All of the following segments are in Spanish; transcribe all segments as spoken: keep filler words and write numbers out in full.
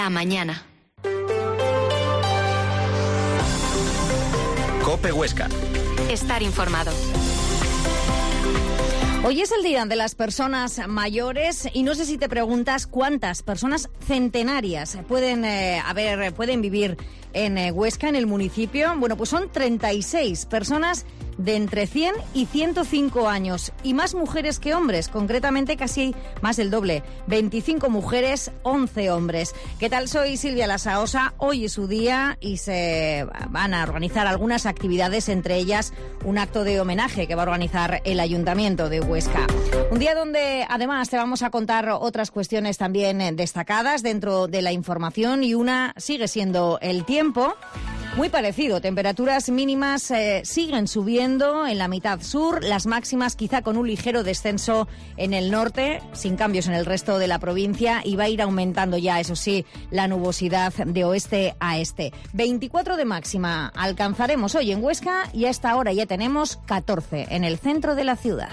La mañana. COPE Huesca. Estar informado. Hoy es el Día de las Personas Mayores y no sé si te preguntas cuántas personas centenarias pueden eh, haber, pueden vivir en eh, Huesca, en el municipio. Bueno, pues son treinta y seis personas de entre cien y ciento cinco años y más mujeres que hombres, concretamente casi más del doble, veinticinco mujeres, once hombres. ¿Qué tal? Soy Silvia Lasaosa, hoy es su día y se van a organizar algunas actividades, entre ellas un acto de homenaje que va a organizar el Ayuntamiento de Huesca. Un día donde además te vamos a contar otras cuestiones también destacadas dentro de la información y una sigue siendo el tiempo. Muy parecido, temperaturas mínimas eh, siguen subiendo en la mitad sur, las máximas quizá con un ligero descenso en el norte, sin cambios en el resto de la provincia, y va a ir aumentando ya, eso sí, la nubosidad de oeste a este. veinticuatro de máxima alcanzaremos hoy en Huesca y a esta hora ya tenemos catorce en el centro de la ciudad.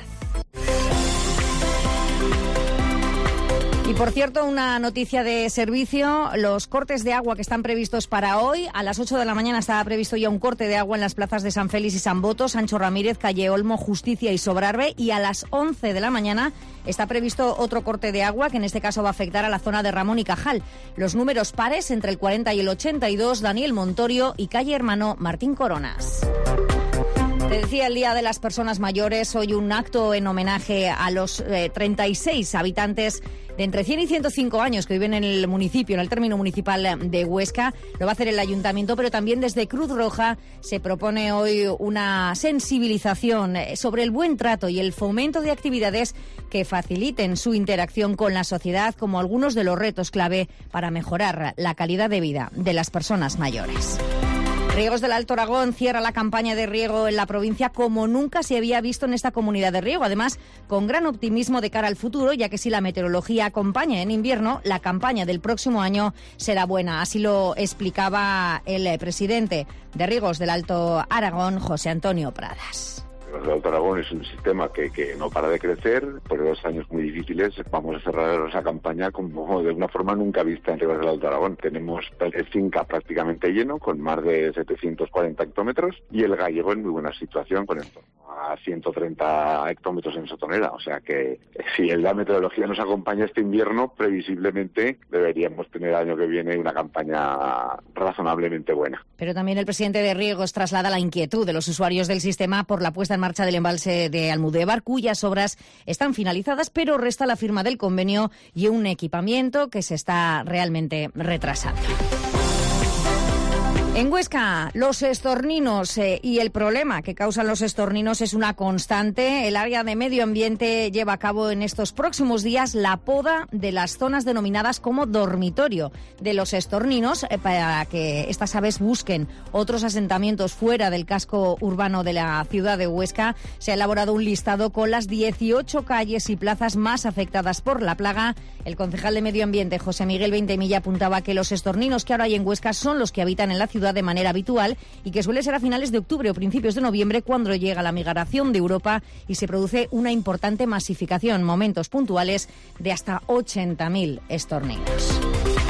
Y por cierto, una noticia de servicio, los cortes de agua que están previstos para hoy, a las ocho de la mañana estaba previsto ya un corte de agua en las plazas de San Félix y San Boto, Sancho Ramírez, Calle Olmo, Justicia y Sobrarbe, y a las once de la mañana está previsto otro corte de agua que en este caso va a afectar a la zona de Ramón y Cajal. Los números pares entre el cuarenta y el ochenta y dos, Daniel Montorio y Calle Hermano Martín Coronas. Te decía, el Día de las Personas Mayores, hoy un acto en homenaje a los eh, treinta y seis habitantes de entre cien y ciento cinco años que viven en el municipio, en el término municipal de Huesca. Lo va a hacer el Ayuntamiento, pero también desde Cruz Roja se propone hoy una sensibilización sobre el buen trato y el fomento de actividades que faciliten su interacción con la sociedad, como algunos de los retos clave para mejorar la calidad de vida de las personas mayores. Riegos del Alto Aragón cierra la campaña de riego en la provincia como nunca se había visto en esta comunidad de riego. Además, con gran optimismo de cara al futuro, ya que si la meteorología acompaña en invierno, la campaña del próximo año será buena. Así lo explicaba el presidente de Riegos del Alto Aragón, José Antonio Pradas. El Alto Aragón es un sistema que, que no para de crecer, por dos años muy difíciles. Vamos a cerrar esa campaña como de una forma nunca vista en Riegos del Alto Aragón. Tenemos el Finca prácticamente lleno, con más de setecientos cuarenta hectómetros, y el Gallego en muy buena situación, con en torno a ciento treinta hectómetros en Sotonera. O sea que si la meteorología nos acompaña este invierno, previsiblemente deberíamos tener el año que viene una campaña razonablemente buena. Pero también el presidente de Riegos traslada la inquietud de los usuarios del sistema por la puesta en marcha del embalse de Almudévar, cuyas obras están finalizadas, pero resta la firma del convenio y un equipamiento que se está realmente retrasando. En Huesca, los estorninos eh, y el problema que causan los estorninos es una constante. El área de medio ambiente lleva a cabo en estos próximos días la poda de las zonas denominadas como dormitorio de los estorninos eh, para que estas aves busquen otros asentamientos fuera del casco urbano de la ciudad de Huesca. Se ha elaborado un listado con las dieciocho calles y plazas más afectadas por la plaga. El concejal de Medio Ambiente, José Miguel Veintemilla, apuntaba que los estorninos que ahora hay en Huesca son los que habitan en la ciudad de manera habitual y que suele ser a finales de octubre o principios de noviembre cuando llega la migración de Europa y se produce una importante masificación, momentos puntuales de hasta ochenta mil estorninos.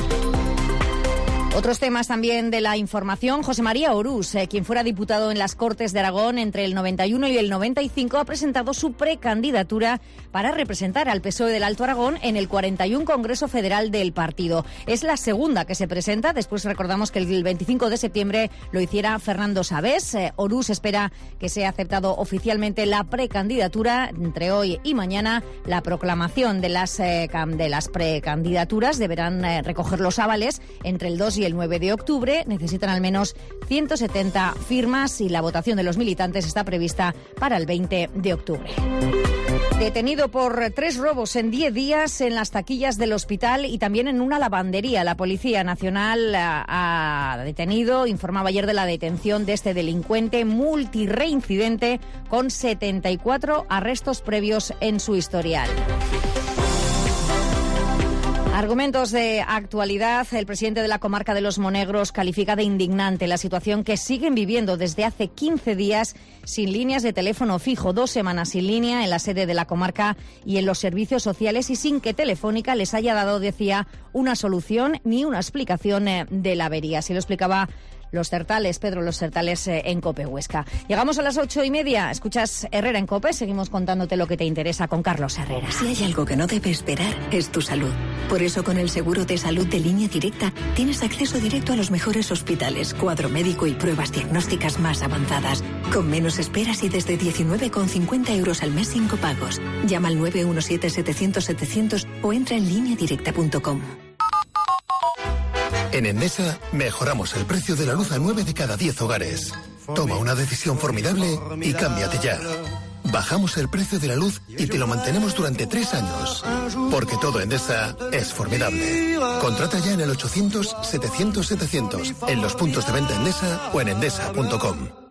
Otros temas también de la información. José María Orús, eh, quien fuera diputado en las Cortes de Aragón entre el noventa y uno y el noventa y cinco, ha presentado su precandidatura para representar al P S O E del Alto Aragón en el cuarenta y uno Congreso Federal del partido. Es la segunda que se presenta. Después recordamos que el veinticinco de septiembre lo hiciera Fernando Sabés. Eh, Orús espera que sea aceptado oficialmente la precandidatura entre hoy y mañana. La proclamación de las, eh, de las precandidaturas deberán eh, recoger los avales entre el dos y el nueve de octubre. Necesitan al menos ciento setenta firmas y la votación de los militantes está prevista para el veinte de octubre. Detenido por tres robos en diez días en las taquillas del hospital y también en una lavandería. La Policía Nacional ha, ha detenido, informaba ayer de la detención de este delincuente multireincidente con setenta y cuatro arrestos previos en su historial. Argumentos de actualidad. El presidente de la comarca de Los Monegros califica de indignante la situación que siguen viviendo desde hace quince días sin líneas de teléfono fijo, dos semanas sin línea en la sede de la comarca y en los servicios sociales y sin que Telefónica les haya dado, decía, una solución ni una explicación de la avería. Así lo explicaba Los Certales, Pedro Los Certales eh, en COPE Huesca. Llegamos a las ocho y media. Escuchas Herrera en COPE. Seguimos contándote lo que te interesa con Carlos Herrera. Si hay algo que no debe esperar, es tu salud. Por eso, con el seguro de salud de Línea Directa, tienes acceso directo a los mejores hospitales, cuadro médico y pruebas diagnósticas más avanzadas. Con menos esperas y desde diecinueve con cincuenta euros al mes sin copagos. Llama al nueve uno siete setecientos setecientos o entra en línea directa punto com. En Endesa mejoramos el precio de la luz a nueve de cada diez hogares. Toma una decisión formidable y cámbiate ya. Bajamos el precio de la luz y te lo mantenemos durante tres años. Porque todo Endesa es formidable. Contrata ya en el ochocientos setecientos setecientos, en los puntos de venta Endesa o en endesa punto com.